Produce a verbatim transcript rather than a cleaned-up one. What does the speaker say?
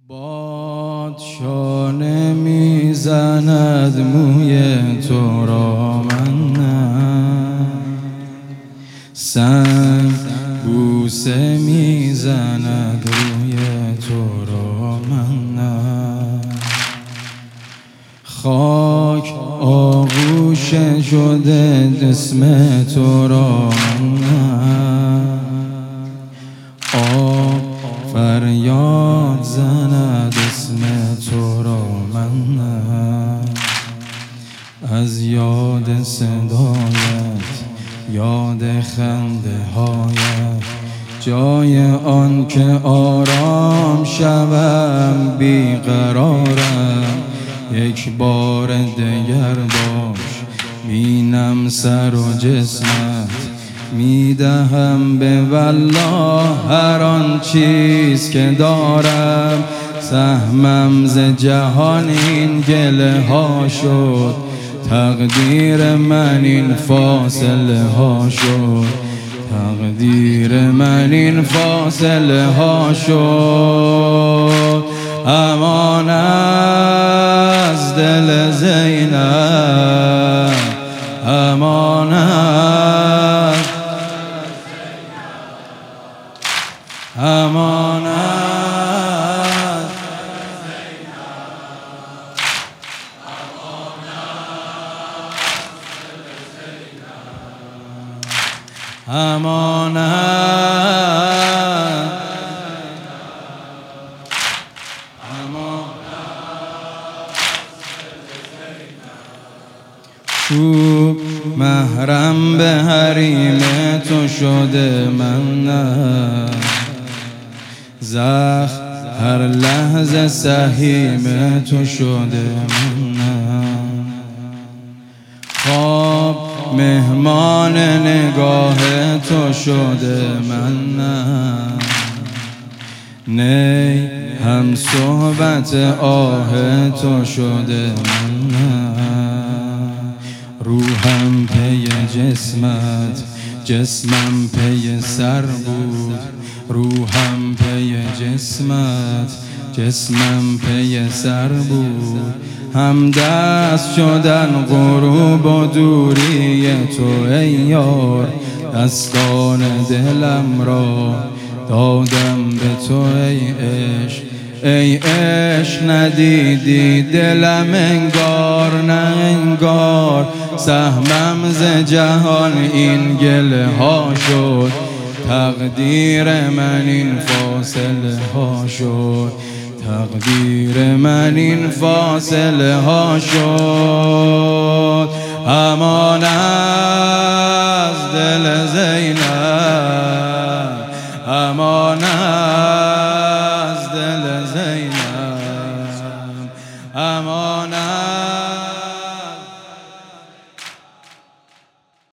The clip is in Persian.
باد شانه میزند موی تو را، من نه. سنگ بوسه میزند روی تو را، من نه. خاک آغوش شده جسم تو را، من نه. آب فریاد زند اسم تو را، من نه. از یاد صدایت، یاد خنده هایت، جای آن که آرام شوم بیقرارم. یک بار دگر باش بینم سر و جسمت، میدهم به والله هر آن چیز که دارم. سهمم ز جهان این گله ها شد، تقدیر من این فاصله ها شد. تقدیر من این فاصله ها شد. امان از دل زینب، امان از امان از امان چوب محرم به حریم تو شده، من نه. زخم هر لحظه سهیم تو شده، من نه. خواب مهمان نگاه تو شده، من نه. نی هم صحبت آه تو شده، من نه. روحم پی جسمت، جسمم پی سر بود. روحم پی جسمت، جسمم پی سر بود. هم دست شدن غروب و دوری تو ای یار. دستان دلم را دادم به تو ای عشق. ای عشق ندیدی دلم انگار، نه انگار. سهمم ز جهان این گله ها شد، تقدیر من این فاصله ها شد. تقدیر من این فاصله ها شد. امان از دل زینب، امان از دل زینب، امان